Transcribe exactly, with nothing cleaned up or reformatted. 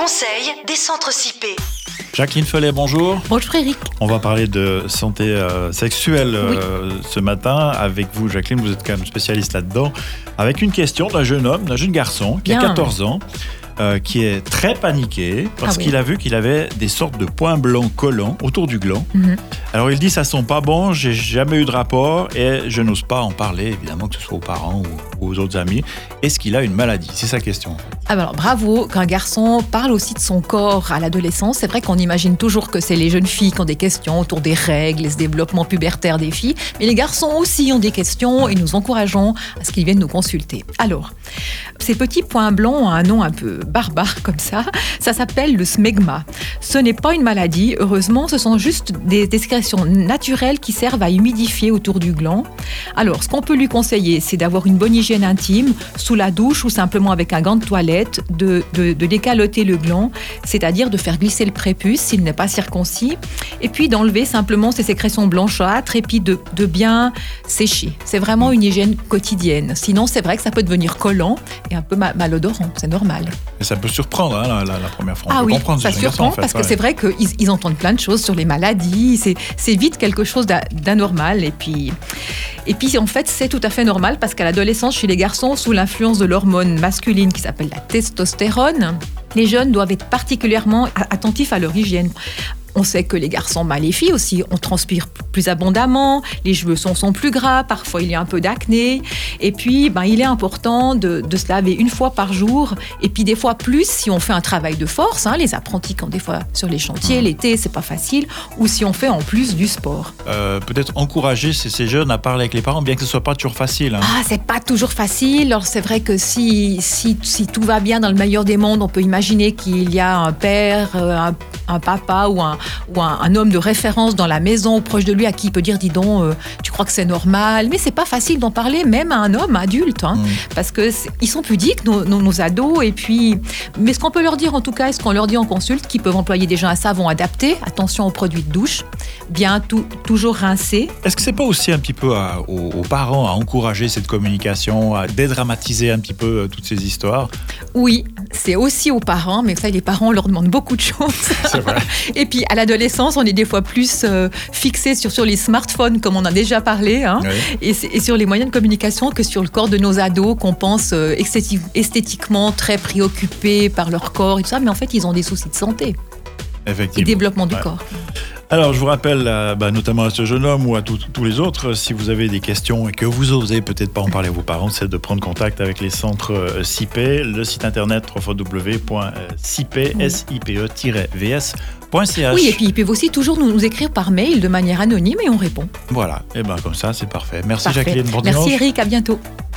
conseils des centres S I P. Jacqueline Felet, bonjour. Bonjour Frédéric. On va parler de santé euh, sexuelle euh, oui. ce matin avec vous, Jacqueline. Vous êtes quand même spécialiste là-dedans. Avec une question d'un jeune homme, d'un jeune garçon qui Bien. a quatorze ans, euh, qui est très paniqué parce Ah oui. qu'il a vu qu'il avait des sortes de points blancs collants autour du gland. Mm-hmm. Alors il dit ça sent pas bon, j'ai jamais eu de rapport et je n'ose pas en parler, évidemment, que ce soit aux parents ou aux autres amis. Est-ce qu'il a une maladie? C'est sa question. Ah ben alors bravo, qu'un garçon parle aussi de son corps à l'adolescence. C'est vrai qu'on imagine toujours que c'est les jeunes filles qui ont des questions autour des règles et ce développement pubertaire des filles. Mais les garçons aussi ont des questions et nous encourageons à ce qu'ils viennent nous consulter. Alors, ces petits points blancs ont un nom un peu barbare comme ça. Ça s'appelle le smegma. Ce n'est pas une maladie, heureusement, ce sont juste des, des sécrétions naturelles qui servent à humidifier autour du gland. Alors, ce qu'on peut lui conseiller, c'est d'avoir une bonne hygiène intime, sous la douche ou simplement avec un gant de toilette, de, de, de décaloter le gland, c'est-à-dire de faire glisser le prépuce s'il n'est pas circoncis, et puis d'enlever simplement ces sécrétions blanchâtres et puis de, de bien sécher. C'est vraiment une hygiène quotidienne. Sinon, c'est vrai que ça peut devenir collant et un peu ma- malodorant, c'est normal. Et ça peut surprendre hein, la, la, la première fois. On Ah peut oui, comprendre ça ce jeune garçon, surprend en fait, parce que ouais. c'est vrai qu'ils ils entendent plein de choses sur les maladies, c'est, c'est vite quelque chose d'a- d'anormal et puis, et puis en fait c'est tout à fait normal parce qu'à l'adolescence chez les garçons, sous l'influence de l'hormone masculine qui s'appelle la testostérone, les jeunes doivent être particulièrement attentifs à leur hygiène. On sait que les garçons, bah les filles aussi, on transpire plus abondamment, les cheveux sont, sont plus gras, parfois il y a un peu d'acné. Et puis, bah, il est important de, de se laver une fois par jour. Et puis des fois plus si on fait un travail de force. Hein, les apprentis, quand des fois sur les chantiers, mmh. l'été, c'est pas facile. Ou si on fait en plus du sport. Euh, peut-être encourager ces, ces jeunes à parler avec les parents, bien que ce soit pas toujours facile. Hein. Ah, c'est pas toujours facile. Alors c'est vrai que si, si, si tout va bien dans le meilleur des mondes, on peut imaginer qu'il y a un père, un, un papa ou un ou un, un homme de référence dans la maison ou proche de lui à qui il peut dire dis donc euh, tu crois que c'est normal, mais c'est pas facile d'en parler même à un homme adulte hein, mmh. parce que ils sont pudiques nos, nos, nos ados et puis mais ce qu'on peut leur dire en tout cas et ce qu'on leur dit en consulte qu'ils peuvent employer déjà un savon adapté, attention aux produits de douche, bien tout, toujours rincé. Est-ce que c'est pas aussi un petit peu à, aux, aux parents à encourager cette communication, à dédramatiser un petit peu euh, toutes ces histoires? Oui, c'est aussi aux parents, mais vous savez les parents on leur demandent beaucoup de choses. C'est vrai. Et puis à l'adolescence, on est des fois plus euh, fixé sur, sur les smartphones, comme on a déjà parlé, hein, oui. et, et sur les moyens de communication que sur le corps de nos ados, qu'on pense euh, esthéti- esthétiquement très préoccupés par leur corps et tout ça, mais en fait, ils ont des soucis de santé et développement du ouais. corps. Alors, je vous rappelle, euh, bah, notamment à ce jeune homme ou à tous les autres, si vous avez des questions et que vous osez peut-être pas en parler à vos parents, c'est de prendre contact avec les centres euh, S I P, le site internet w w w point sipe tiret v s point c h. Oui, et puis ils peuvent aussi toujours nous, nous écrire par mail de manière anonyme et on répond. Voilà, et ben comme ça, c'est parfait. Merci parfait. Jacqueline, bon Merci dimanche. Eric, à bientôt.